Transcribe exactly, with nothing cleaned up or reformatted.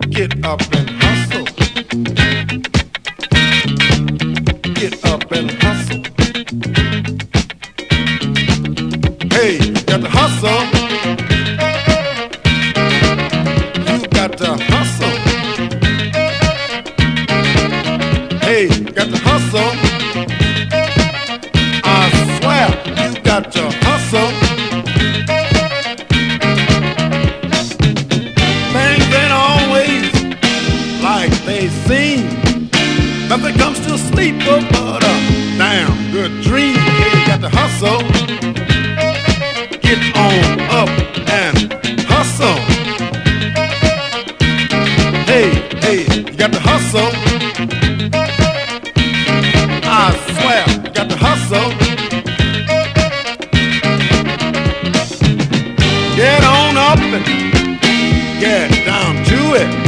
Get up and hustle. Get up and hustle. Hey, you got to hustle. You got to hustle. Hey, you got to hustle. I swear, you got to hustle. Things ain't always like they seem. Nothing comes to sleep but a damn good dream. Hey, you got to hustle. Get on up and hustle. Hey, hey, you got to hustle. I swear, you got to hustle. Get on up and get down to it.